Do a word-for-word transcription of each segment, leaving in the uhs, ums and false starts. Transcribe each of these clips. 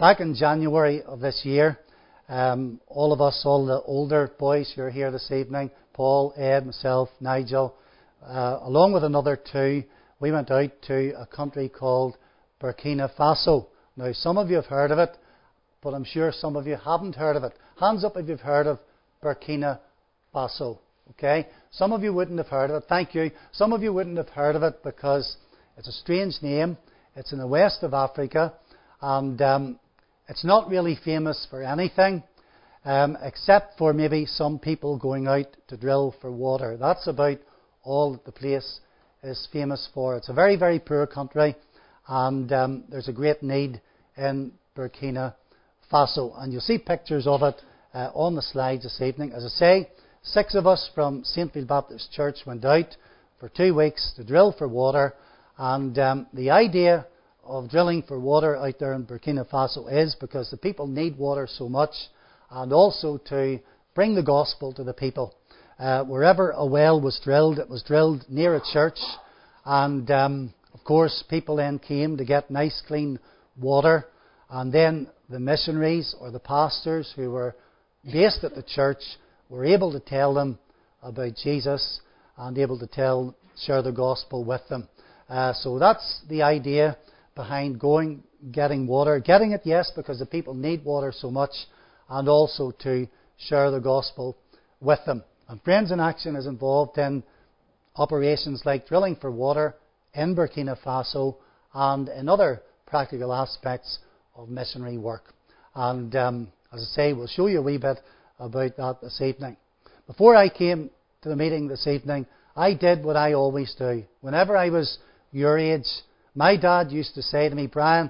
Back in January of this year, um, all of us, all the older boys who are here this evening, Paul, Ed, myself, Nigel, uh, along with another two, we went out to a country called Burkina Faso. Now, some of you have heard of it, but I'm sure some of you haven't heard of it. Hands up if you've heard of Burkina Faso. Okay? Some of you wouldn't have heard of it. Thank you. Some of you wouldn't have heard of it because it's a strange name. It's in the west of Africa, and um, it's not really famous for anything, um, except for maybe some people going out to drill for water. That's about all that the place is famous for. It's a very, very poor country, and um, there's a great need in Burkina Faso. And you'll see pictures of it uh, on the slides this evening. As I say, six of us from Saint Field Baptist Church went out for two weeks to drill for water. And um, the idea of drilling for water out there in Burkina Faso is because the people need water so much, and also to bring the gospel to the people. Uh, wherever a well was drilled, it was drilled near a church, and um, of course people then came to get nice clean water, and then the missionaries or the pastors who were based at the church were able to tell them about Jesus and able to tell, share the gospel with them. Uh, so that's the idea behind going, getting water. Getting it, yes, because the people need water so much, and also to share the gospel with them. And Friends in Action is involved in operations like drilling for water in Burkina Faso and in other practical aspects of missionary work. And um, as I say, we'll show you a wee bit about that this evening. Before I came to the meeting this evening, I did what I always do. Whenever I was your age, my dad used to say to me, Brian,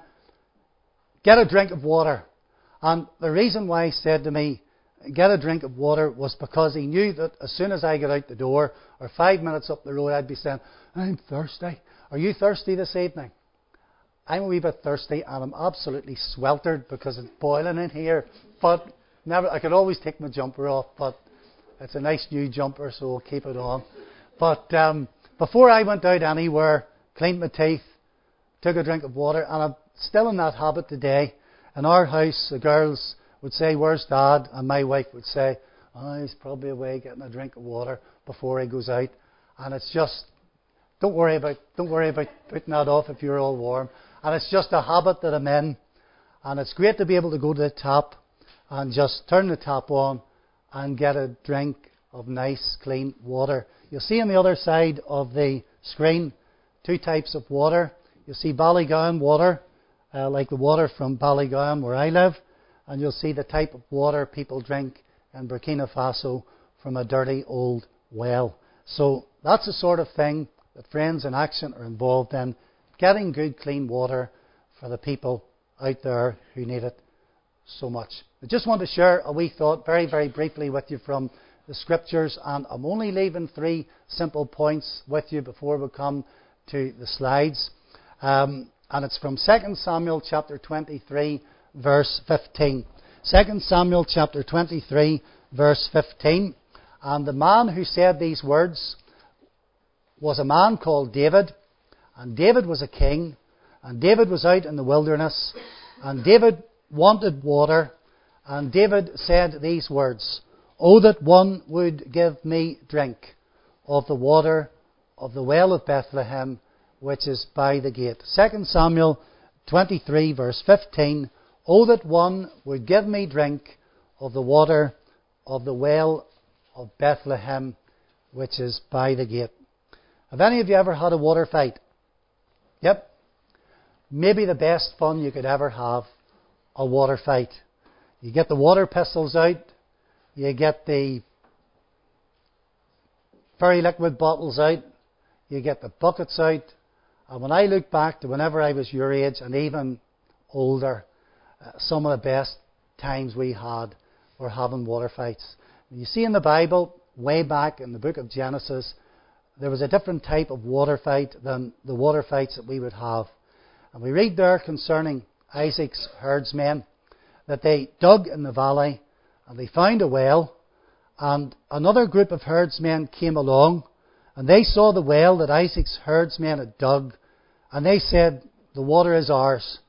get a drink of water. And the reason why he said to me, get a drink of water, was because he knew that as soon as I got out the door, or five minutes up the road, I'd be saying, I'm thirsty. Are you thirsty this evening? I'm a wee bit thirsty, and I'm absolutely sweltered because it's boiling in here. But never, I could always take my jumper off, but it's a nice new jumper, so we'll keep it on. But um, before I went out anywhere, cleaned my teeth, took a drink of water, and I'm still in that habit today. In our house, the girls would say, where's Dad? And my wife would say, oh, he's probably away getting a drink of water before he goes out. And it's just, don't worry about don't worry about putting that off if you're all warm. And it's just a habit that I'm in. And it's great to be able to go to the tap and just turn the tap on and get a drink of nice, clean water. You'll see on the other side of the screen two types of water. You'll see Ballygowan water, uh, like the water from Ballygowan where I live. And you'll see the type of water people drink in Burkina Faso from a dirty old well. So that's the sort of thing that Friends in Action are involved in, getting good, clean water for the people out there who need it so much. I just want to share a wee thought very, very briefly with you from the Scriptures, and I'm only leaving three simple points with you before we come to the slides. Um, and it's from Second Samuel chapter twenty-three, verse fifteen. Second Samuel chapter twenty-three, verse fifteen. And the man who said these words was a man called David. And David was a king. And David was out in the wilderness. And David wanted water. And David said these words, oh, that one would give me drink of the water of the well of Bethlehem, which is by the gate. Second Samuel twenty-three, verse fifteen. Oh, that one would give me drink of the water of the well of Bethlehem, which is by the gate. Have any of you ever had a water fight? Yep. Maybe the best fun you could ever have, a water fight. You get the water pistols out, you get the fairy liquid bottles out, you get the buckets out. And when I look back to whenever I was your age and even older, uh, some of the best times we had were having water fights. You see in the Bible, way back in the book of Genesis, there was a different type of water fight than the water fights that we would have. And we read there concerning Isaac's herdsmen that they dug in the valley and they found a well, and another group of herdsmen came along and they saw the well that Isaac's herdsmen had dug, and they said, the water is ours.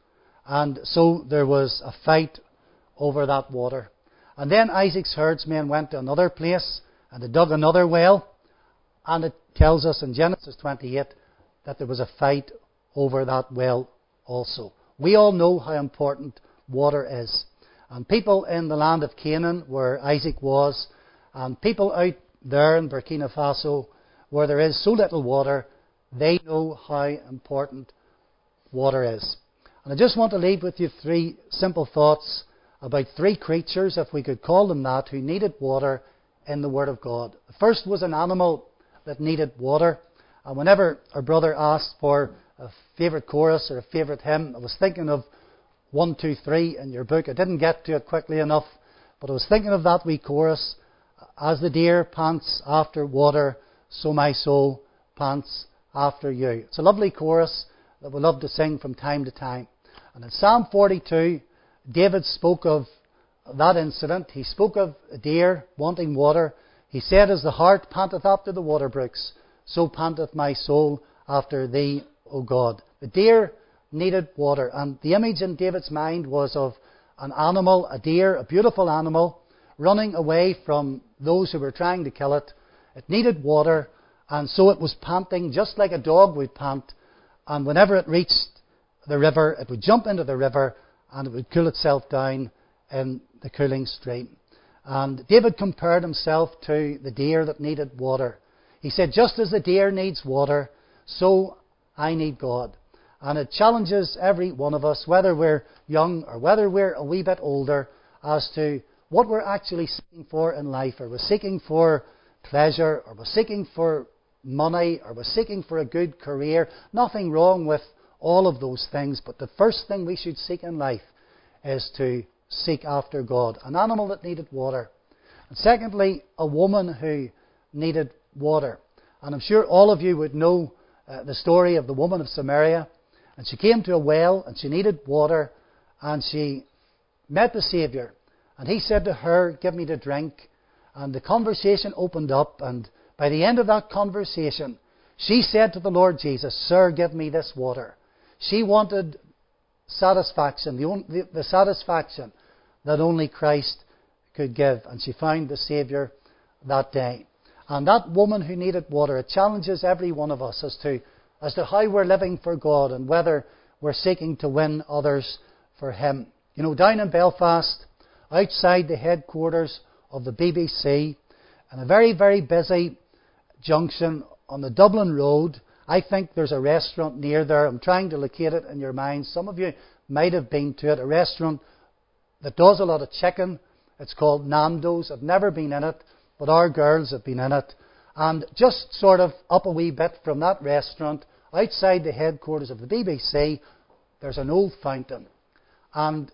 And so there was a fight over that water. And then Isaac's herdsmen went to another place and they dug another well. And it tells us in Genesis twenty-eight that there was a fight over that well also. We all know how important water is. And people in the land of Canaan, where Isaac was, and people out there in Burkina Faso, where there is so little water, they know how important water is. And I just want to leave with you three simple thoughts about three creatures, if we could call them that, who needed water in the Word of God. The first was an animal that needed water. And whenever our brother asked for a favourite chorus or a favourite hymn, I was thinking of one, two, three in your book. I didn't get to it quickly enough, but I was thinking of that wee chorus. As the deer pants after water, so my soul pants after you. It's a lovely chorus that we love to sing from time to time. And in Psalm forty-two, David spoke of that incident. He spoke of a deer wanting water. He said, as the hart panteth after the water brooks, so panteth my soul after thee, O God. The deer needed water. And the image in David's mind was of an animal, a deer, a beautiful animal, running away from those who were trying to kill it. It needed water, and so it was panting just like a dog would pant. And whenever it reached the river, it would jump into the river and it would cool itself down in the cooling stream. And David compared himself to the deer that needed water. He said, just as the deer needs water, so I need God. And it challenges every one of us, whether we're young or whether we're a wee bit older, as to what we're actually seeking for in life. Are we seeking for pleasure? Are we seeking for money? Are we seeking for a good career? Nothing wrong with all of those things, but the first thing we should seek in life is to seek after God. An animal that needed water. And secondly, a woman who needed water. And I'm sure all of you would know uh, the story of the woman of Samaria. And she came to a well and she needed water, and she met the Saviour. And he said to her, give me to drink. And the conversation opened up, and by the end of that conversation, she said to the Lord Jesus, Sir, give me this water. She wanted satisfaction, the, only, the, the satisfaction that only Christ could give. And she found the Saviour that day. And that woman who needed water, it challenges every one of us as to, as to how we're living for God and whether we're seeking to win others for Him. You know, down in Belfast, outside the headquarters of the B B C, in a very, very busy junction on the Dublin Road, I think there's a restaurant near there. I'm trying to locate it in your mind. Some of you might have been to it. A restaurant that does a lot of chicken. It's called Nando's. I've never been in it, but our girls have been in it. And just sort of up a wee bit from that restaurant, outside the headquarters of the B B C, there's an old fountain. And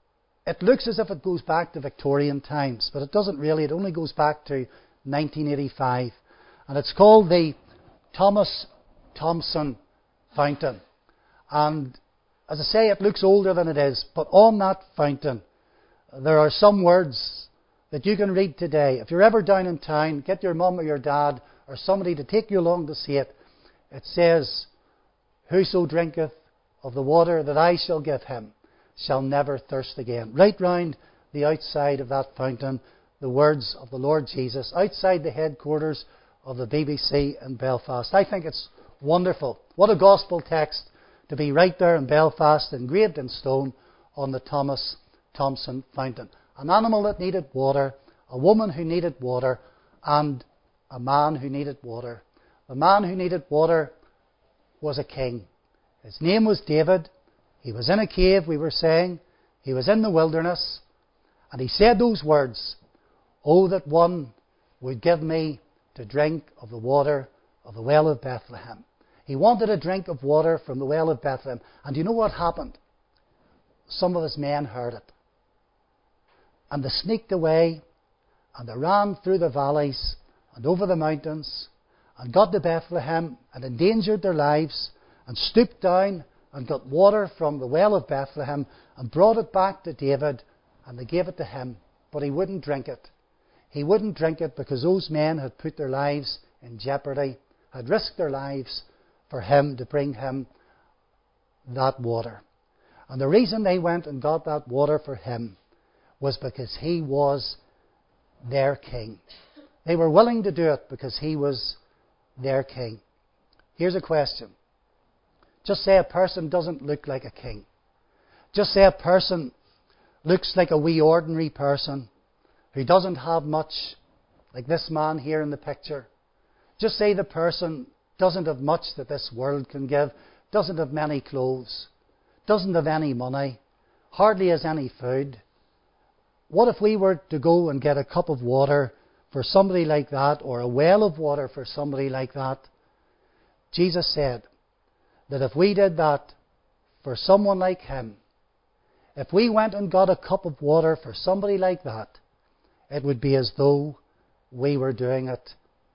it looks as if it goes back to Victorian times, but it doesn't really. It only goes back to nineteen eighty-five. And it's called the Thomas Thompson Fountain. And as I say, it looks older than it is, but on that fountain there are some words that you can read today. If you're ever down in town, get your mum or your dad or somebody to take you along to see it. It says, whoso drinketh of the water that I shall give him shall never thirst again. Right round the outside of that fountain, the words of the Lord Jesus, outside the headquarters of the B B C in Belfast. I think it's wonderful. What a gospel text to be right there in Belfast, engraved in stone on the Thomas Thompson Fountain. An animal that needed water, a woman who needed water, and a man who needed water. The man who needed water was a king. His name was David. He was in a cave, we were saying. He was in the wilderness. And he said those words, oh, that one would give me to drink of the water of the well of Bethlehem. He wanted a drink of water from the well of Bethlehem. And you know what happened? Some of his men heard it. And they sneaked away, and they ran through the valleys and over the mountains and got to Bethlehem and endangered their lives and stooped down and got water from the well of Bethlehem and brought it back to David, and they gave it to him. But he wouldn't drink it. He wouldn't drink it because those men had put their lives in jeopardy, had risked their lives for him to bring him that water. And the reason they went and got that water for him was because he was their king. They were willing to do it because he was their king. Here's a question. Just say a person doesn't look like a king. Just say a person looks like a wee ordinary person who doesn't have much, like this man here in the picture. Just say the person doesn't have much that this world can give, doesn't have many clothes, doesn't have any money, hardly has any food. What if we were to go and get a cup of water for somebody like that, or a well of water for somebody like that? Jesus said that if we did that for someone like him, if we went and got a cup of water for somebody like that, it would be as though we were doing it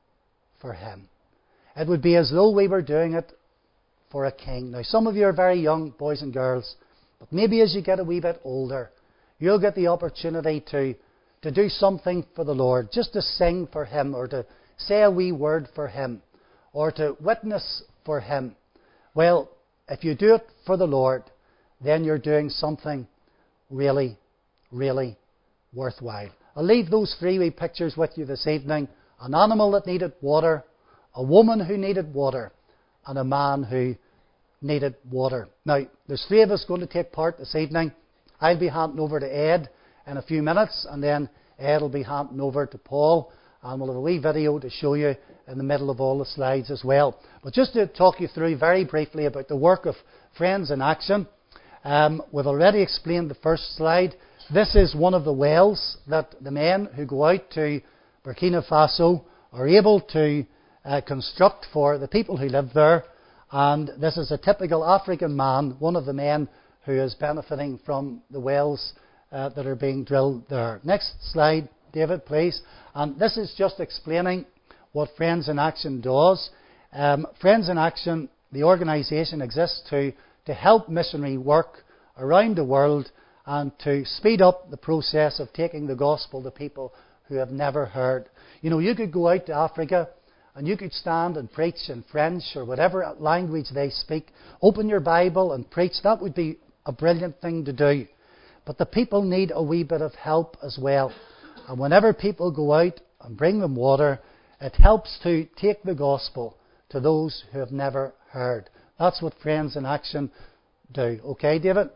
for him. It would be as though we were doing it for a king. Now, some of you are very young, boys and girls, but maybe as you get a wee bit older, you'll get the opportunity to, to do something for the Lord, just to sing for him, or to say a wee word for him, or to witness for him. Well, if you do it for the Lord, then you're doing something really, really worthwhile. I'll leave those three wee pictures with you this evening. An animal that needed water, a woman who needed water, and a man who needed water. Now, there's three of us going to take part this evening. I'll be handing over to Ed in a few minutes, and then Ed will be handing over to Paul, and we'll have a wee video to show you in the middle of all the slides as well. But just to talk you through very briefly about the work of Friends in Action, um, we've already explained the first slide. This is one of the wells that the men who go out to Burkina Faso are able to uh, construct for the people who live there. And this is a typical African man, one of the men who is benefiting from the wells uh, that are being drilled there. Next slide, David, please. And this is just explaining what Friends in Action does. Um, Friends in Action, the organisation, exists to, to help missionary work around the world and to speed up the process of taking the gospel to people who have never heard. You know, you could go out to Africa and you could stand and preach in French or whatever language they speak. Open your Bible and preach. That would be a brilliant thing to do. But the people need a wee bit of help as well. And whenever people go out and bring them water, it helps to take the gospel to those who have never heard. That's what Friends in Action do. Okay, David?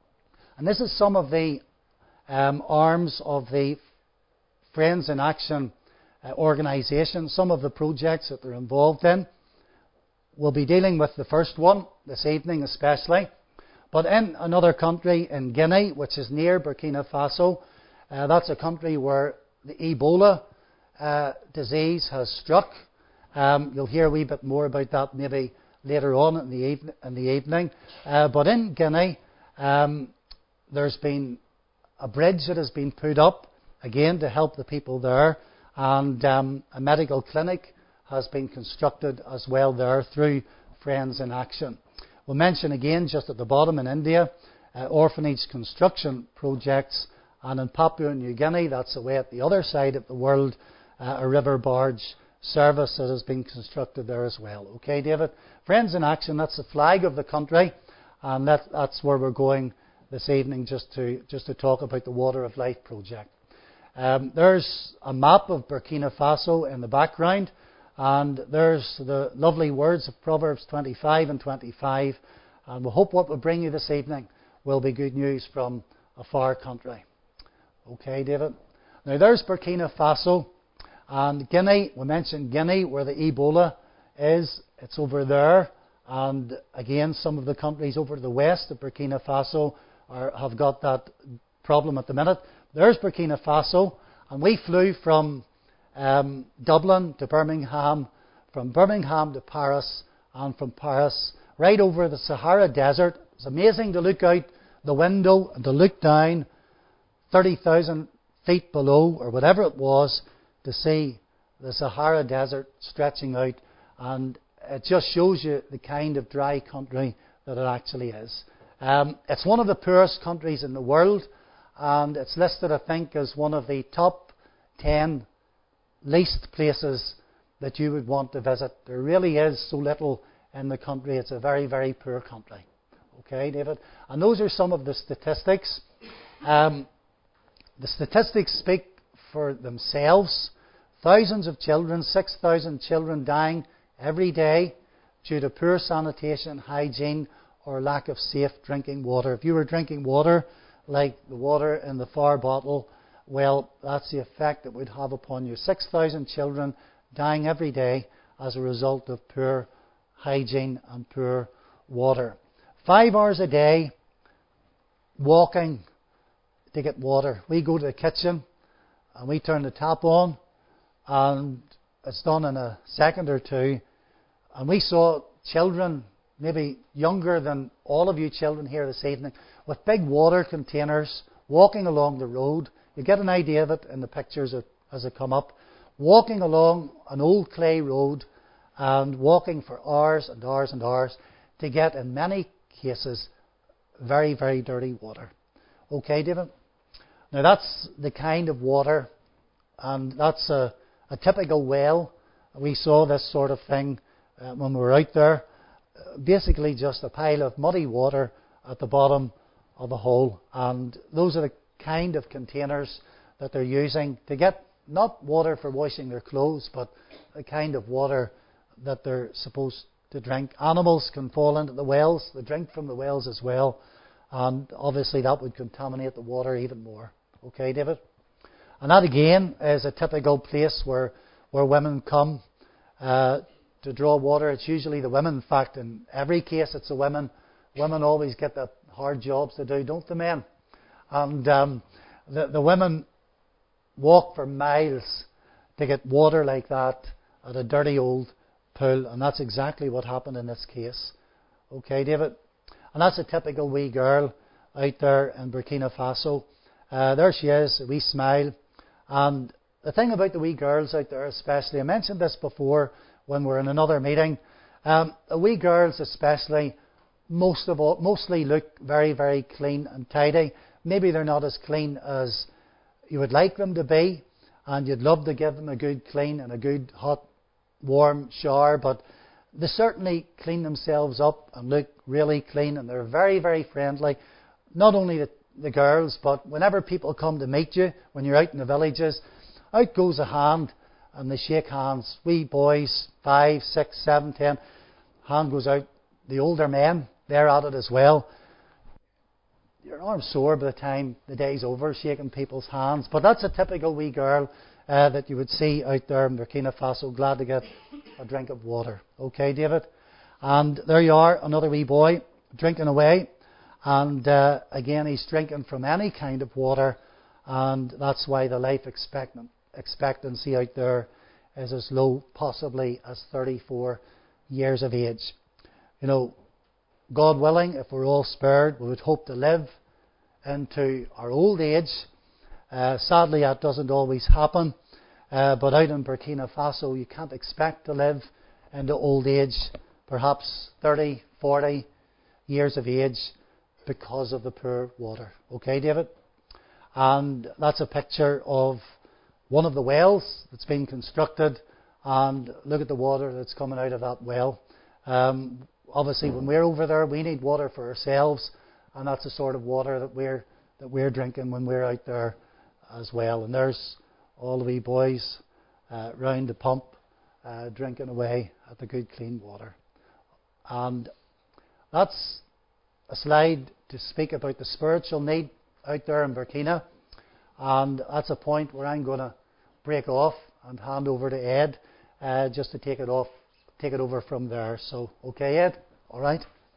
And this is some of the um, arms of the Friends in Action uh, organisation, some of the projects that they're involved in. We'll be dealing with the first one this evening especially. But in another country, in Guinea, which is near Burkina Faso, uh, that's a country where the Ebola uh, disease has struck. Um, you'll hear a wee bit more about that maybe later on in the, even- in the evening. Uh, but in Guinea, um, there's been a bridge that has been put up, again, to help the people there. And um, a medical clinic has been constructed as well there through Friends in Action. We'll mention again, just at the bottom in India, uh, orphanage construction projects. And in Papua New Guinea, that's away at the other side of the world, uh, a river barge service that has been constructed there as well. Okay, David? Friends in Action, that's the flag of the country. And that, that's where we're going this evening, just to just to talk about the Water of Life project. Um, there's a map of Burkina Faso in the background, and there's the lovely words of Proverbs twenty-five and twenty-five. And we hope what we bring you this evening will be good news from a far country. Okay, David? Now there's Burkina Faso, and Guinea. We mentioned Guinea, where the Ebola is. It's over there. And again, some of the countries over to the west of Burkina Faso are, have got that problem at the minute. There's Burkina Faso, and we flew from um, Dublin to Birmingham, from Birmingham to Paris, and from Paris right over the Sahara Desert. It's amazing to look out the window and to look down thirty thousand feet below, or whatever it was, to see the Sahara Desert stretching out, and it just shows you the kind of dry country that it actually is. Um, it's one of the poorest countries in the world, and it's listed, I think, as one of the top ten least places that you would want to visit. There really is so little in the country. It's a very, very poor country. Okay, David? And those are some of the statistics. Um, the statistics speak for themselves. Thousands of children, six thousand children dying every day due to poor sanitation, hygiene, or lack of safe drinking water. If you were drinking water like the water in the far bottle, well, that's the effect it would have upon you. six thousand children dying every day as a result of poor hygiene and poor water. Five hours a day walking to get water. We go to the kitchen and we turn the tap on, and it's done in a second or two. And we saw children, maybe younger than all of you children here this evening, with big water containers walking along the road. You get an idea of it in the pictures as they come up. Walking along an old clay road and walking for hours and hours and hours to get, in many cases, very, very dirty water. Okay, David? Now that's the kind of water, and that's a, a typical well. We saw this sort of thing uh, when we were out there. Basically just a pile of muddy water at the bottom of a hole. And those are the kind of containers that they're using to get not water for washing their clothes, but the kind of water that they're supposed to drink. Animals can fall into the wells. They drink from the wells as well. And obviously that would contaminate the water even more. Okay, David? And that again is a typical place where, where women come uh, to draw water. It's usually the women. In fact, in every case it's the women. Women always get the hard jobs to do, don't the men? And um, the, the women walk for miles to get water like that at a dirty old pool. And that's exactly what happened in this case. Okay, David? And that's a typical wee girl out there in Burkina Faso. Uh, there she is, a wee smile. And the thing about the wee girls out there especially, I mentioned this before when we were in another meeting, um, the wee girls especially, most of all, mostly look very, very clean and tidy. Maybe they're not as clean as you would like them to be, and you'd love to give them a good clean and a good hot, warm shower, but they certainly clean themselves up and look really clean, and they're very, very friendly. Not only the, the girls, but whenever people come to meet you, when you're out in the villages, out goes a hand and they shake hands. Wee boys, five, six, seven, ten, hand goes out. The older men, they're at it as well. Your arm's sore by the time the day's over, shaking people's hands. But that's a typical wee girl uh, that you would see out there in Burkina Faso, glad to get a drink of water. Okay, David? And there you are, another wee boy drinking away. And uh, again, he's drinking from any kind of water. And that's why the life expectant, expectancy out there is as low, possibly as thirty-four years of age. You know, God willing, if we're all spared, we would hope to live into our old age. Uh, sadly, that doesn't always happen. Uh, but out in Burkina Faso, you can't expect to live into old age, perhaps thirty, forty years of age, because of the poor water. Okay, David? And that's a picture of one of the wells that's been constructed, and look at the water that's coming out of that well. Um, obviously, when we're over there, we need water for ourselves, and that's the sort of water that we're that we're drinking when we're out there as well. And there's all the wee boys uh, round the pump uh, drinking away at the good clean water. And that's a slide to speak about the spiritual need out there in Burkina. And that's a point where I'm going to break off and hand over to Ed uh, just to take it off, take it over from there. So, okay, Ed? All right?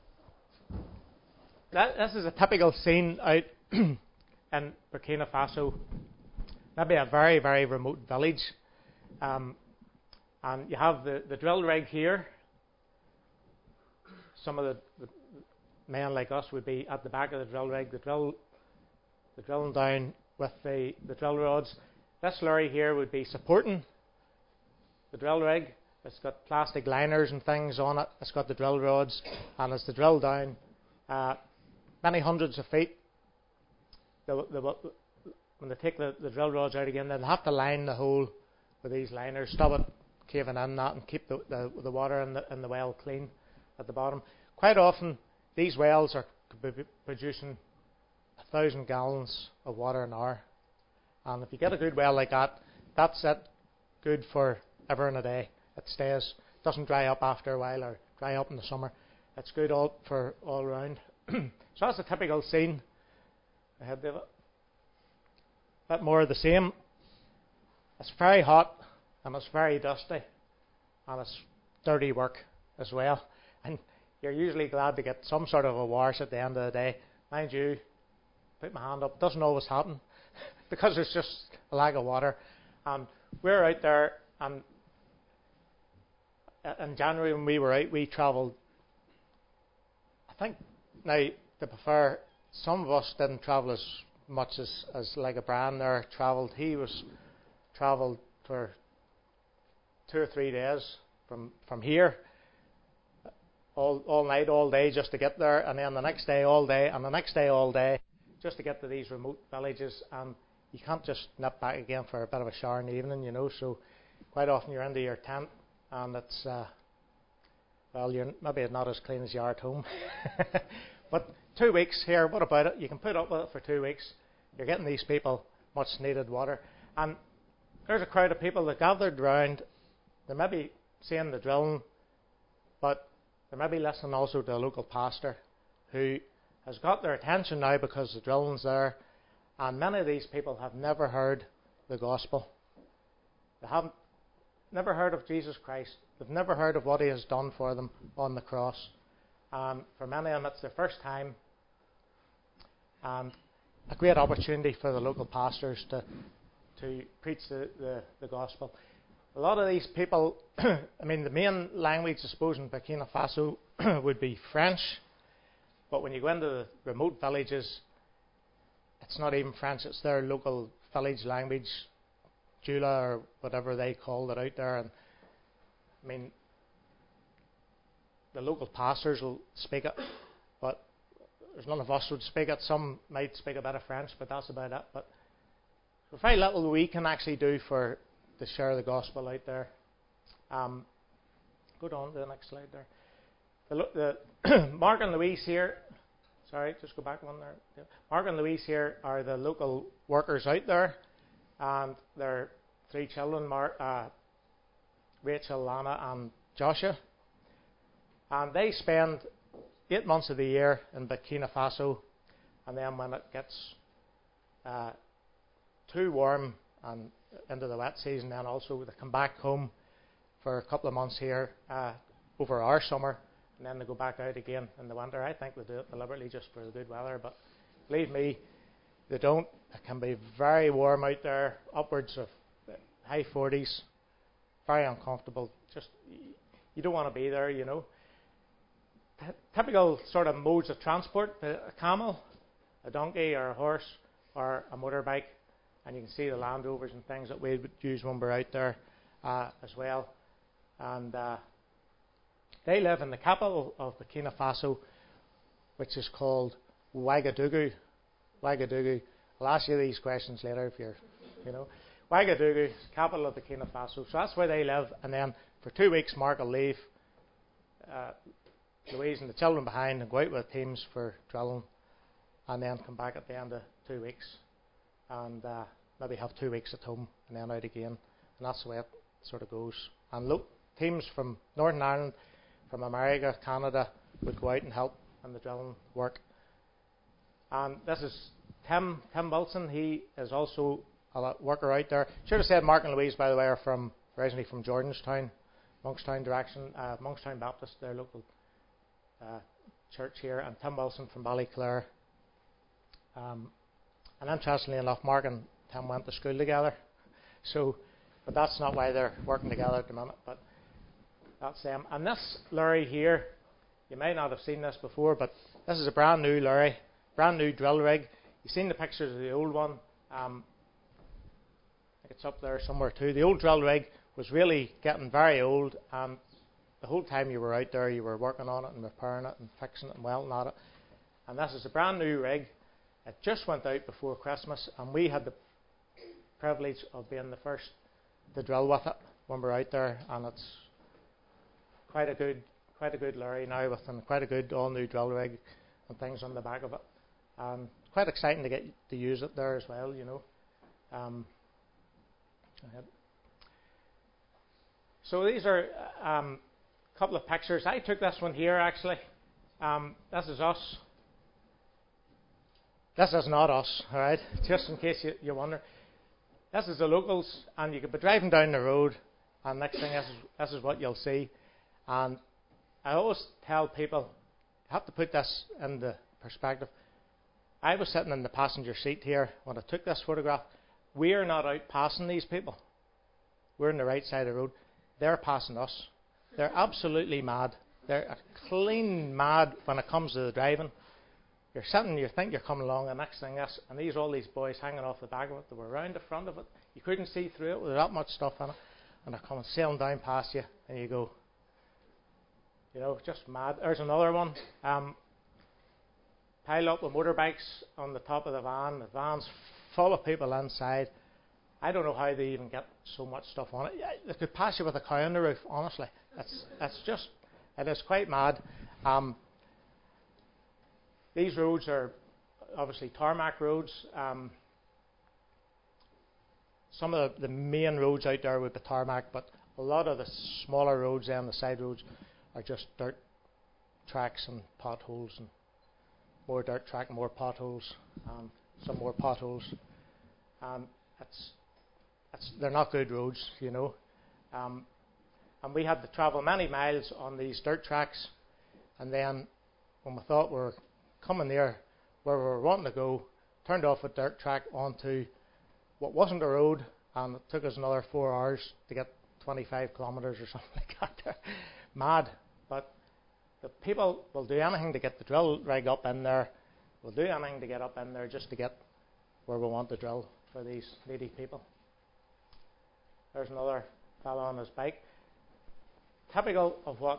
That, this is a typical scene out in Burkina Faso. That'd be a very, very remote village. Um, and you have the, the drill rig here. Some of the, the men like us would be at the back of the drill rig, the drill, the drilling down with the, the drill rods. This lorry here would be supporting the drill rig. It's got plastic liners and things on it. It's got the drill rods, and it's the drill down uh, many hundreds of feet. The, the, when they take the, the drill rods out again, they'll have to line the hole with these liners, stop it caving in that, and keep the, the, the water in the, in the well clean at the bottom. Quite often, these wells are could be producing a thousand gallons of water an hour. And if you get a good well like that, that's it, good for ever and a day. It stays, doesn't dry up after a while or dry up in the summer. It's good all for all around. So that's a typical scene. I had a bit more of the same. It's very hot and it's very dusty and it's dirty work as well. And you're usually glad to get some sort of a wash at the end of the day. Mind you, put my hand up, it doesn't always happen because there's just a lack of water. And we're out there, and in January when we were out, we travelled, I think, now to be fair, some of us didn't travel as much as, as like a Brian there travelled. He was travelled for two or three days from, from here, all all night, all day just to get there, and then the next day all day, and the next day all day just to get to these remote villages. And you can't just nip back again for a bit of a shower in the evening, you know. So quite often you're into your tent, and it's uh, well, you're maybe not as clean as you are at home. But two weeks here, what about it? You can put up with it for two weeks. You're getting these people much needed water, and there's a crowd of people that gathered round. They may be seeing the drilling, but they may be listening also to a local pastor who has got their attention now because the drilling's there. And many of these people have never heard the gospel. They haven't never heard of Jesus Christ. They've never heard of what He has done for them on the cross. And for many of them, it's their first time. And a great opportunity for the local pastors to to preach the, the, the gospel. A lot of these people, I mean, the main language, I suppose, in Burkina Faso would be French. But when you go into the remote villages, it's not even French, it's their local village language, Jula or whatever they call it out there. And I mean, the local pastors will speak it, but there's none of us would speak it. Some might speak a bit of French, but that's about it. But there's very little we can actually do for to share the gospel out there. Um, go on to the next slide there. The, the Mark and Louise here, sorry, just go back one there. Yeah. Mark and Louise here are the local workers out there, and their three children, Mark, uh, Rachel, Lana, and Joshua. And they spend eight months of the year in Burkina Faso, and then when it gets uh, too warm and into the wet season, then also they come back home for a couple of months here uh, over our summer, and then they go back out again in the winter. I think they do it deliberately just for the good weather, but believe me, they don't. It can be very warm out there, upwards of high forties, very uncomfortable. Just you don't want to be there, you know. T- typical sort of modes of transport: a camel, a donkey, or a horse, or a motorbike. And you can see the Land Rovers and things that we would use when we're out there uh, as well. And uh, they live in the capital of Burkina Faso, which is called Ouagadougou. Ouagadougou. I'll ask you these questions later if you're, you know. Ouagadougou, capital of Burkina Faso. So that's where they live. And then for two weeks, Mark will leave uh, Louise and the children behind and go out with teams for drilling, and then come back at the end of two weeks. And uh, maybe have two weeks at home and then out again, and that's the way it sort of goes. And look, teams from Northern Ireland, from America, Canada would go out and help in the drilling work. And this is Tim Tim Wilson. He is also a worker out there. Should have said Mark and Louise, by the way, are from originally from Jordanstown, Monkstown direction, uh, Monkstown Baptist, their local uh, church here, and Tim Wilson from Ballyclare. Um, And interestingly enough, Mark and Tim went to school together. So, but that's not why they're working together at the minute. But that's them. And this lorry here, you may not have seen this before, but this is a brand new lorry, brand new drill rig. You've seen the pictures of the old one. Um, I think it's up there somewhere too. The old drill rig was really getting very old, and the whole time you were out there, you were working on it and repairing it and fixing it and welding at it. And this is a brand new rig. It just went out before Christmas, and we had the privilege of being the first to drill with it when we're out there, and it's quite a good, quite a good lorry now with and quite a good all-new drill rig and things on the back of it. Um, it's quite exciting to get to use it there as well, you know. Um, so these are a um, couple of pictures. I took this one here actually. Um, this is us. This is not us, all right? Just in case you, you wonder. This is the locals, and you could be driving down the road, and next thing, this is, this is what you'll see. And I always tell people, you have to put this into perspective. I was sitting in the passenger seat here when I took this photograph. We're not out passing these people. We're on the right side of the road. They're passing us. They're absolutely mad. They're clean mad when it comes to the driving. You're sitting, you think you're coming along, the next thing is, and these all these boys hanging off the back of it, they were around the front of it. You couldn't see through it with that much stuff in it, and they're coming sailing down past you, and you go, you know, just mad. There's another one. Um, pile up with motorbikes on the top of the van. The van's full of people inside. I don't know how they even get so much stuff on it. They could pass you with a cow on the roof, honestly. It's, it's just, it is quite mad. Um, these roads are obviously tarmac roads. Um, some of the, the main roads out there would be tarmac, but a lot of the smaller roads and the side roads are just dirt tracks and potholes, and more dirt track, more potholes, um, some more potholes. Um, it's, it's, they're not good roads, you know. Um, and we had to travel many miles on these dirt tracks, and then when we thought we were coming near where we were wanting to go, turned off a dirt track onto what wasn't a road, and it took us another four hours to get twenty-five kilometres or something like that there. Mad. But the people will do anything to get the drill rig up in there. We'll do anything to get up in there just to get where we want to drill for these needy people. There's another fellow on his bike. Typical of what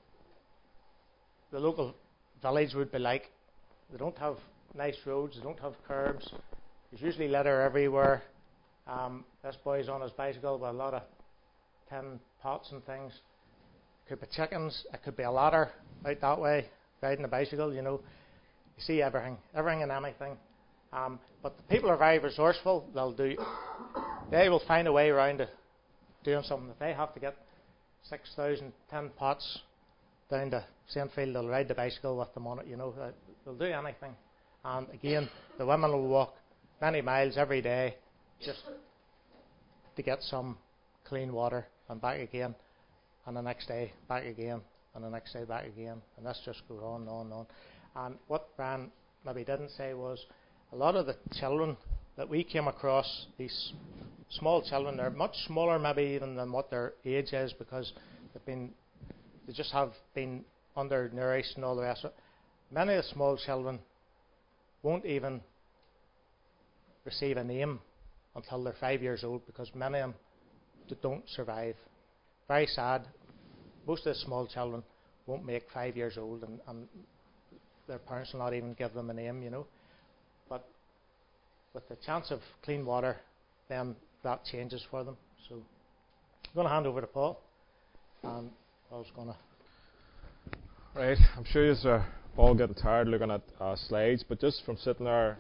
the local village would be like. They don't have nice roads, they don't have curbs. There's usually litter everywhere. Um, this boy's on his bicycle with a lot of tin pots and things. Could be chickens, it could be a ladder out that way, riding a bicycle, you know. You see everything, everything and anything. Um, but the people are very resourceful. They'll do, they will find a way around to doing something. If they have to get six thousand tin pots down to Saintfield, they'll ride the bicycle with them on it, you know. They'll do anything. And again, the women will walk many miles every day just to get some clean water and back again. And the next day, back again, and the next day, back again. And this just goes on and on and on. And what Brian maybe didn't say was, a lot of the children that we came across, these small children, they're much smaller maybe even than what their age is, because they've been, they just have been undernourished and all the rest of it. Many of the small children won't even receive a name until they're five years old, because many of them don't survive. Very sad. Most of the small children won't make five years old, and, and their parents will not even give them a name, you know. But with the chance of clean water, then that changes for them. So I'm going to hand over to Paul. And Paul's going to... Right, I'm sure you're uh, all getting tired looking at uh, slides, but just from sitting there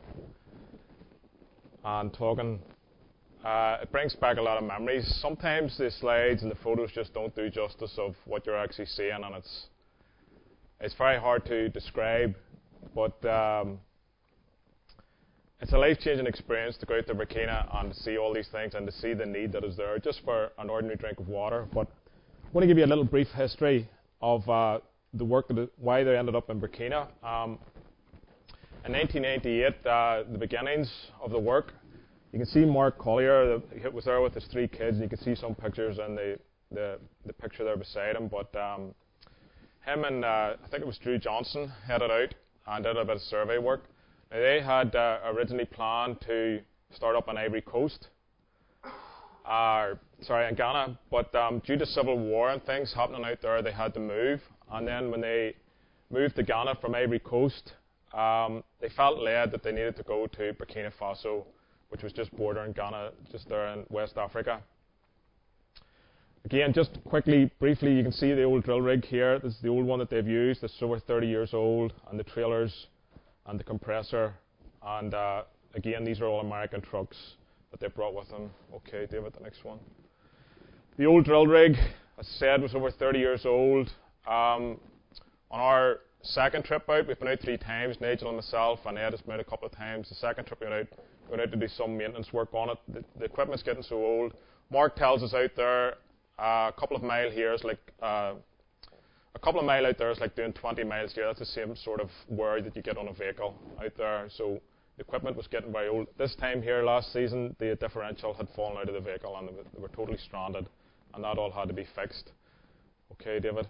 and talking, Uh, it brings back a lot of memories. Sometimes the slides and the photos just don't do justice of what you're actually seeing, and it's it's very hard to describe, but um, it's a life-changing experience to go out to Burkina and to see all these things and to see the need that is there just for an ordinary drink of water. But I want to give you a little brief history of uh, the work, that it, why they ended up in Burkina. Um, in nineteen ninety-eight, uh, the beginnings of the work. You can see Mark Collier the, was there with his three kids, and you can see some pictures and the, the, the picture there beside him. But um, him and uh, I think it was Drew Johnson headed out and did a bit of survey work. Now, they had uh, originally planned to start up on Ivory Coast, uh, sorry, in Ghana, but um, due to civil war and things happening out there, they had to move. And then when they moved to Ghana from Ivory Coast, um, they felt led that they needed to go to Burkina Faso, which was just bordering Ghana, just there in West Africa. Again, just quickly, briefly, you can see the old drill rig here. This is the old one that they've used. It's over thirty years old, and the trailers and the compressor. And uh, again, these are all American trucks that they brought with them. Okay, David, the next one. The old drill rig, as I said, was over thirty years old. Um, on our second trip out, we've been out three times, Nigel and myself, and Ed has been out a couple of times. The second trip we went out, we went out to do some maintenance work on it. The, the equipment's getting so old. Mark tells us out there, uh, a couple of mile here is like, uh, a couple of mile out there is like doing twenty miles here. That's the same sort of wear that you get on a vehicle out there. So the equipment was getting very old. This time here last season, the differential had fallen out of the vehicle and they were, they were totally stranded, and that all had to be fixed. Okay, David.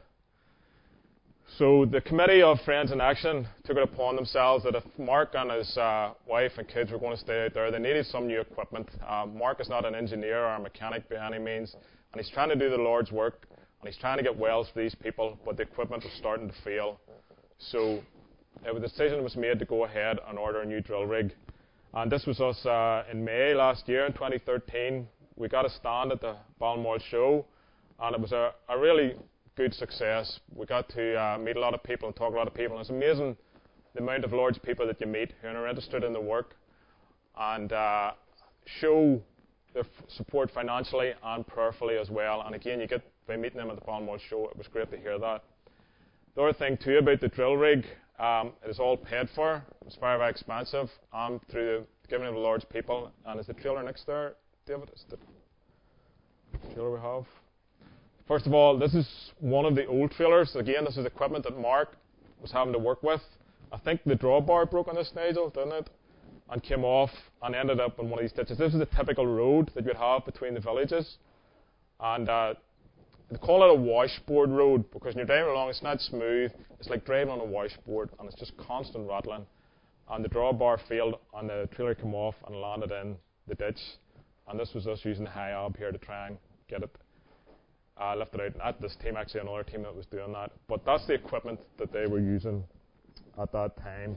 So the committee of Friends in Action took it upon themselves that if Mark and his uh, wife and kids were going to stay out there, they needed some new equipment. Um, Mark is not an engineer or a mechanic by any means, and he's trying to do the Lord's work, and he's trying to get wells for these people, but the equipment was starting to fail. So a decision was made to go ahead and order a new drill rig. And this was us uh, in May last year, in twenty thirteen. We got a stand at the Balmoral show, and it was a, a really good success. We got to uh, meet a lot of people and talk to a lot of people. And it's amazing the amount of Lord's people that you meet who are interested in the work and uh, show their f- support financially and prayerfully as well. And again, you get by meeting them at the Balmoral show. It was great to hear that. The other thing too about the drill rig, um, it is all paid for. It's very, very expensive um, through the giving of the Lord's people. And is the trailer next there, David? Is the trailer we have? First of all, this is one of the old trailers. Again, this is equipment that Mark was having to work with. I think the drawbar broke on this, Nigel, didn't it? And came off and ended up in one of these ditches. This is a typical road that you'd have between the villages. And uh, they call it a washboard road because when you're driving along, it's not smooth. It's like driving on a washboard, and it's just constant rattling. And the drawbar failed, and the trailer came off and landed in the ditch. And this was us using the high ab here to try and get it uh, lifted out. Not this team, actually, another team that was doing that. But that's the equipment that they were using at that time.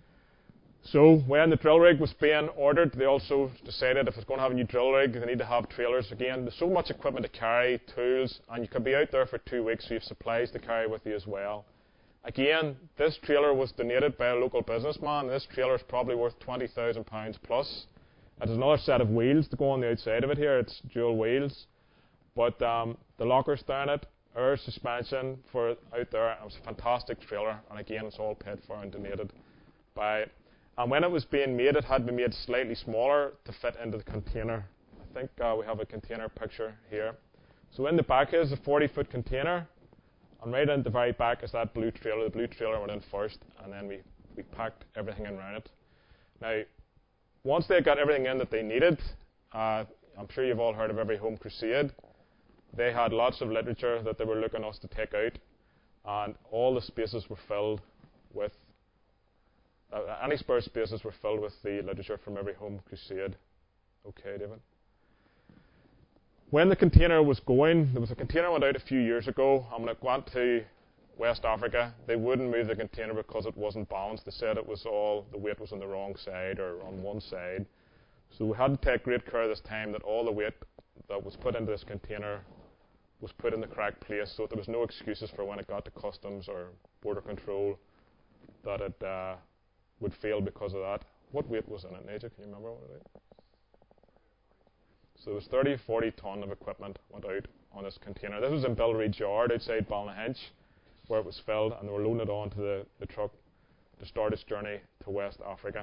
So when the drill rig was being ordered, they also decided if it's going to have a new drill rig, they need to have trailers. Again, there's so much equipment to carry, tools, and you could be out there for two weeks, so you have supplies to carry with you as well. Again, this trailer was donated by a local businessman. This trailer is probably worth twenty thousand pounds plus. There's another set of wheels to go on the outside of it here. It's dual wheels. But um, the lockers down it, air suspension for out there. It was a fantastic trailer, and again, it's all paid for and donated by. And when it was being made, it had to be made slightly smaller to fit into the container. I think uh, we have a container picture here. So in the back is a forty-foot container, and right in the very back is that blue trailer. The blue trailer went in first, and then we, we packed everything in around it. Now, once they got everything in that they needed, uh, I'm sure you've all heard of Every Home Crusade. They had lots of literature that they were looking us to take out, and all the spaces were filled with Uh, any spare spaces were filled with the literature from Every Home Crusade. Okay, David. When the container was going, there was a container went out a few years ago, and when it went to West Africa, they wouldn't move the container because it wasn't balanced. They said it was all, the weight was on the wrong side or on one side. So we had to take great care this time that all the weight that was put into this container was put in the correct place, so that there was no excuses for when it got to customs or border control that it uh, would fail because of that. What weight was in it, Nigel? Can you remember what it is? So it was thirty, forty ton of equipment went out on this container. This was in Bill Reid's yard outside Ballynahinch, where it was filled, and they were loading it onto the, the truck to start its journey to West Africa.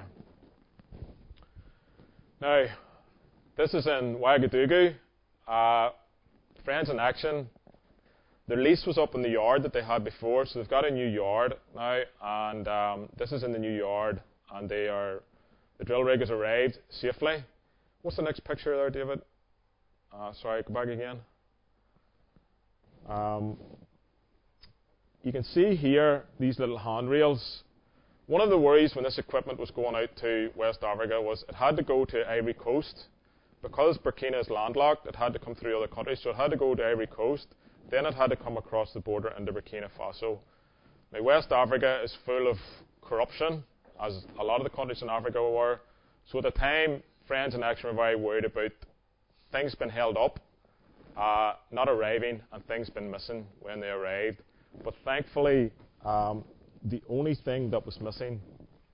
Now, this is in Ouagadougou. Uh, Friends in Action. Their lease was up in the yard that they had before, so they've got a new yard now, and um, this is in the new yard, and they are, the drill rig has arrived safely. What's the next picture there, David? Uh, sorry, go back again. Um, you can see here these little handrails. One of the worries when this equipment was going out to West Africa was it had to go to Ivory Coast. Because Burkina is landlocked, it had to come through other countries, so it had to go to Ivory Coast. Then it had to come across the border into Burkina Faso. Now, West Africa is full of corruption, as a lot of the countries in Africa were. So at the time, Friends in Action were very worried about things being held up, uh, not arriving, and things being missing when they arrived. But thankfully, um, the only thing that was missing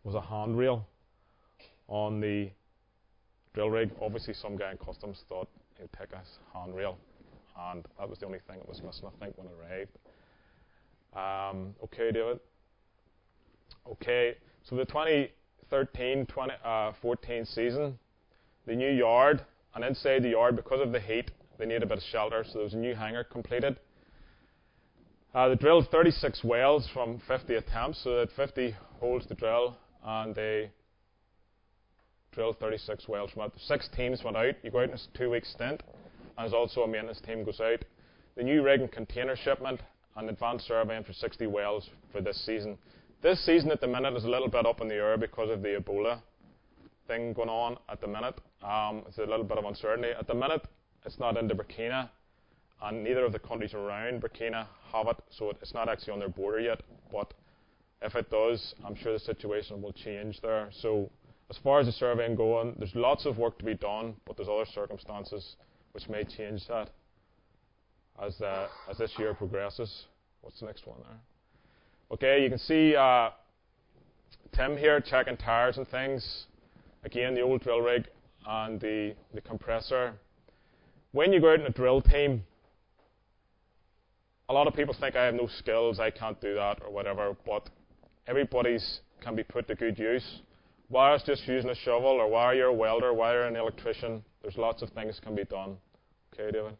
was a handrail on the drill rig. Obviously, some guy in customs thought he'd take a handrail, and that was the only thing that was missing, I think, when it arrived. Um, okay, David. Okay, so the twenty thirteen fourteen season, the new yard, and inside the yard, because of the heat, they needed a bit of shelter, so there was a new hangar completed. Uh, they drilled thirty-six wells from fifty attempts, so they had fifty holes to drill, and they drilled thirty-six wells from it. Six teams went out. You go out in a two-week stint, and there's also a maintenance team goes out. The new rig and container shipment and advanced surveying for sixty wells for this season. This season at the minute is a little bit up in the air because of the Ebola thing going on at the minute. Um, it's a little bit of uncertainty. At the minute, it's not into Burkina, and neither of the countries around Burkina have it, so it, it's not actually on their border yet. But if it does, I'm sure the situation will change there. So as far as the surveying going, there's lots of work to be done, but there's other circumstances which may change that as uh, as this year progresses. What's the next one there? Okay, you can see uh, Tim here checking tires and things. Again, the old drill rig and the, the compressor. When you go out in a drill team, a lot of people think I have no skills, I can't do that or whatever, but everybody's can be put to good use. Whether it's just using a shovel or whether you're a welder, whether you're an electrician, there's lots of things can be done. Okay, David?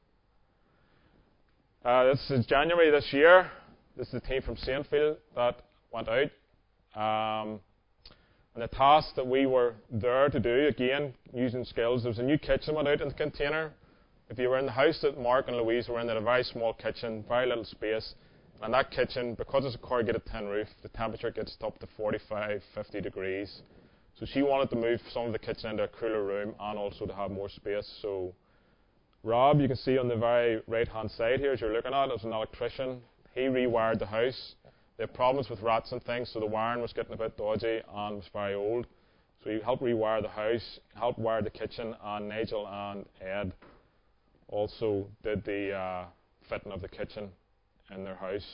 Uh, this is January this year. This is the team from Saintfield that went out. Um, and the task that we were there to do, again, using skills, there was a new kitchen went out in the container. If you were in the house that Mark and Louise were in, they had a very small kitchen, very little space. And that kitchen, because it's a corrugated tin roof, the temperature gets up to forty-five, fifty degrees. So she wanted to move some of the kitchen into a cooler room and also to have more space. So Rob, you can see on the very right-hand side here, as you're looking at, is an electrician. He rewired the house. They had problems with rats and things, so the wiring was getting a bit dodgy and was very old. So he helped rewire the house, helped wire the kitchen, and Nigel and Ed also did the uh, fitting of the kitchen in their house.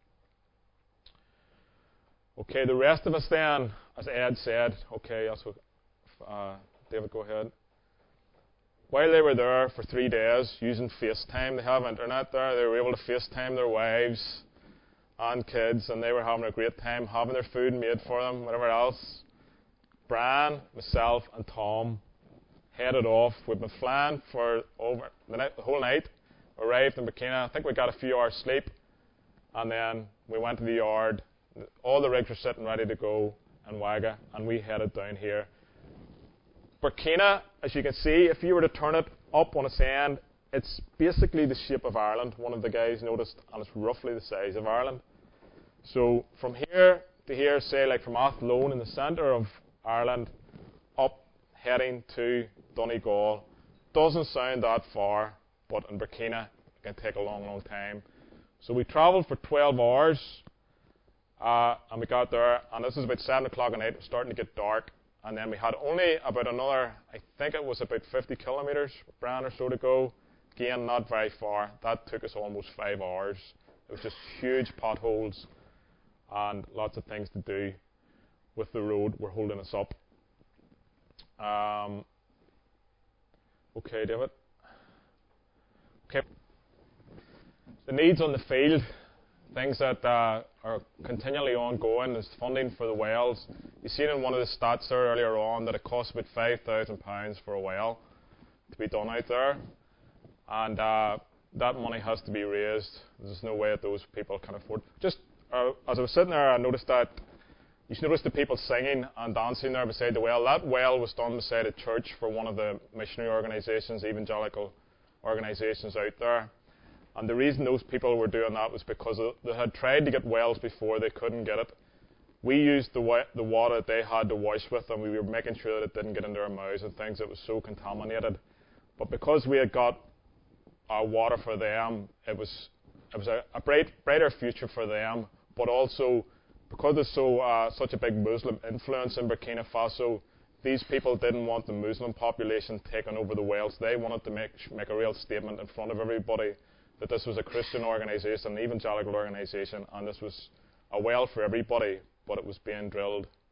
Okay, the rest of us then, as Ed said, okay, that's what, uh, David, go ahead. While they were there for three days using FaceTime, they have internet there, they were able to FaceTime their wives and kids, and they were having a great time, having their food made for them, whatever else. Brian, myself, and Tom headed off. We've been flying for over the, night, the whole night, arrived in Burkina. I think we got a few hours sleep, and then we went to the yard. All the rigs were sitting ready to go in Wagga, and we headed down here. Burkina, as you can see, if you were to turn it up on its end, it's basically the shape of Ireland, one of the guys noticed, and it's roughly the size of Ireland. So from here to here, say like from Athlone in the centre of Ireland, up heading to Donegal, doesn't sound that far, but in Burkina, it can take a long, long time. So we travelled for twelve hours, uh, and we got there, and this is about seven o'clock at night, it was starting to get dark. And then we had only about another, I think it was about fifty kilometres, Brian or so to go. Again, not very far. That took us almost five hours. It was just huge potholes and lots of things to do with the road were holding us up. Um, okay, David. Okay. The needs on the field, things that uh, are continually ongoing, is funding for the wells. You've seen in one of the stats there earlier on that it costs about five thousand pounds for a well to be done out there. And uh, that money has to be raised. There's no way that those people can afford. Just uh, as I was sitting there, I noticed that you should notice the people singing and dancing there beside the well. That well was done beside a church for one of the missionary organisations, evangelical organisations out there. And the reason those people were doing that was because they had tried to get wells before, they couldn't get it. We used the, wa- the water that they had to wash with, and we were making sure that it didn't get into our mouths and things. It was so contaminated. But because we had got our water for them, it was it was a, a bright, brighter future for them. But also, because there's so uh, such a big Muslim influence in Burkina Faso, these people didn't want the Muslim population taking over the wells. They wanted to make make a real statement in front of everybody that this was a Christian organisation, an evangelical organisation, and this was a well for everybody, but it was being drilled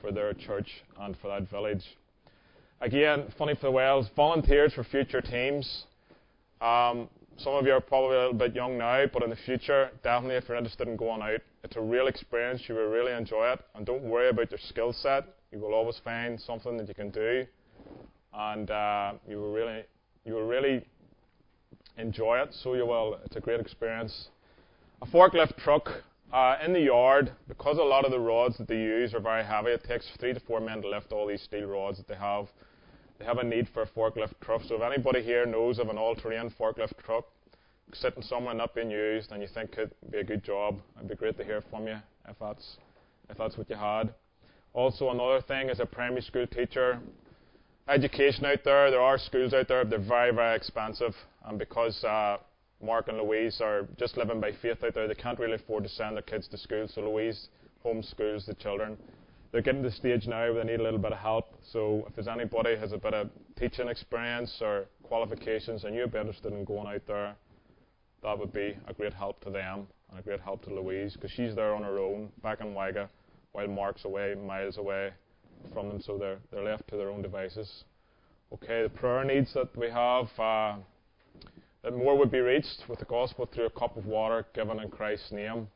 for their church and for that village. Again, funny for the Wells, volunteers for future teams. Um, some of you are probably a little bit young now, but in the future, definitely if you're interested in going out, it's a real experience. You will really enjoy it. And don't worry about your skill set. You will always find something that you can do. And uh, you will really you will really enjoy it. So you will. It's a great experience. A forklift truck uh, in the yard, because a lot of the rods that they use are very heavy, it takes three to four men to lift all these steel rods that they have. They have a need for a forklift truck. So if anybody here knows of an all-terrain forklift truck sitting somewhere not being used and you think could be a good job, it'd be great to hear from you if that's if that's what you had. Also, another thing as a primary school teacher, education out there, there are schools out there, but they're very, very expensive. And because uh, Mark and Louise are just living by faith out there, they can't really afford to send their kids to school. So Louise homeschools the children. They're getting to the stage now where they need a little bit of help. So if there's anybody who has a bit of teaching experience or qualifications and you'd be interested in going out there, that would be a great help to them and a great help to Louise, because she's there on her own back in Waiga while Mark's away, miles away from them, so they're, they're left to their own devices. Okay, the prayer needs that we have, uh, that more would be reached with the gospel through a cup of water given in Christ's name.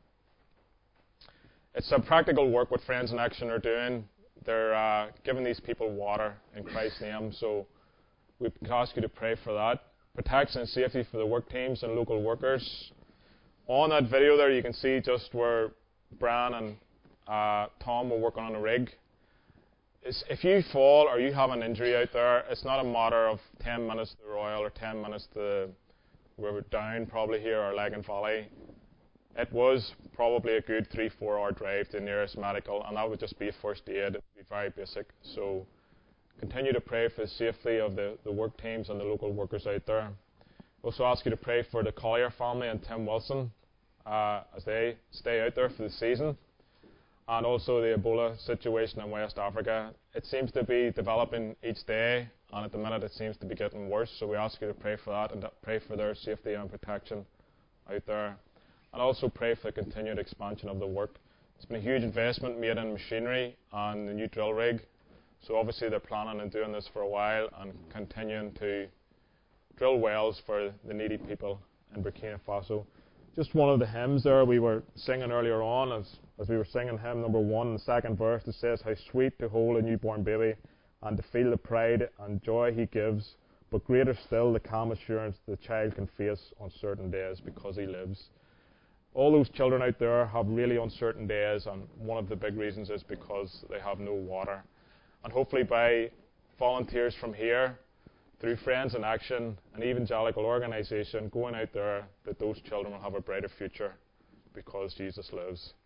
It's a practical work what Friends in Action are doing. They're uh, giving these people water in Christ's name, so we ask you to pray for that. Protection and safety for the work teams and local workers. On that video there, you can see just where Brian and uh, Tom were working on a rig. It's, if you fall or you have an injury out there, it's not a matter of ten minutes to the Royal or ten minutes to River Down, probably here, or Lagan Valley. It was probably a good three, four hour drive to the nearest medical, and that would just be first aid. It would be very basic. So continue to pray for the safety of the, the work teams and the local workers out there. Also ask you to pray for the Collier family and Tim Wilson uh, as they stay out there for the season. And also the Ebola situation in West Africa. It seems to be developing each day, and at the minute it seems to be getting worse. So we ask you to pray for that and to pray for their safety and protection out there. And also pray for the continued expansion of the work. It's been a huge investment made in machinery and the new drill rig. So obviously they're planning on doing this for a while and continuing to drill wells for the needy people in Burkina Faso. Just one of the hymns there we were singing earlier on, as, as we were singing hymn number one, the second verse, it says, "How sweet to hold a newborn baby and to feel the pride and joy he gives, but greater still the calm assurance the child can face uncertain days because he lives." All those children out there have really uncertain days, and one of the big reasons is because they have no water. And hopefully by volunteers from here, through Friends in Action, an evangelical organisation going out there, that those children will have a brighter future because Jesus lives.